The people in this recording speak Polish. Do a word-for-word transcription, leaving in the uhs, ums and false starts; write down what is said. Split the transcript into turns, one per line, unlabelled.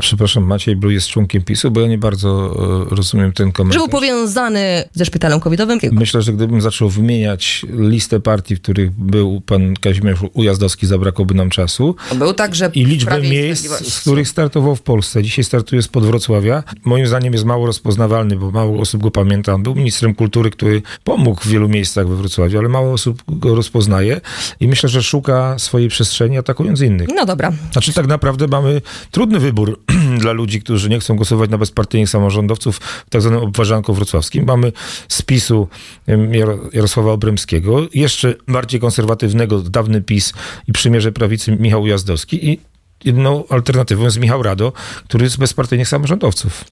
Przepraszam, Maciej Blu jest członkiem PiSu, bo ja nie bardzo e, rozumiem ten komentarz.
Że był powiązany ze szpitalem covidowym.
Myślę, że gdybym zaczął wymieniać listę partii, w których był pan Kazimierz Ujazdowski, zabrakłoby nam czasu.
Był także
I liczbę miejsc, z których startował w Polsce. Dzisiaj startuje spod Wrocławia. Moim zdaniem jest mało rozpoznawalny, bo mało osób go pamięta. On był ministrem kultury, który pomógł w wielu miejscach we Wrocławiu, ale mało osób go rozpoznaje i myślę, że szuka swojej przestrzeni, atakując innych.
No dobra.
Znaczy tak naprawdę mamy trudny wybór dla ludzi, którzy nie chcą głosować na bezpartyjnych samorządowców w tak zwanym obwarzanku wrocławskim. Mamy z PiSu Jarosława Obremskiego, jeszcze bardziej konserwatywnego, dawny PiS i przymierze prawicy Michał Ujazdowski i jedną alternatywą jest Michał Rado, który jest z bezpartyjnych samorządowców.